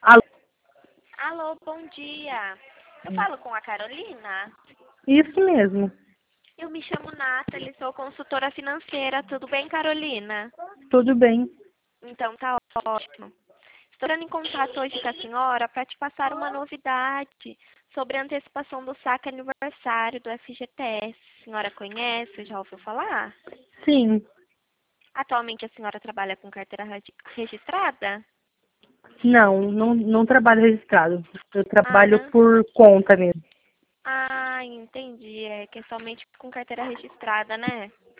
Alô? Alô, bom dia. Eu falo com a Carolina? Isso mesmo. Eu me chamo Nathalie, sou consultora financeira. Tudo bem, Carolina? Tudo bem. Então tá ótimo. Estou entrando em contato hoje com a senhora para te passar uma novidade sobre a antecipação do saque aniversário do FGTS. A senhora conhece? Já ouviu falar? Sim. Atualmente a senhora trabalha com carteira registrada? Não trabalho registrado. Eu Ah, trabalho não. por conta mesmo. Ah, entendi. É que é somente com carteira registrada, né?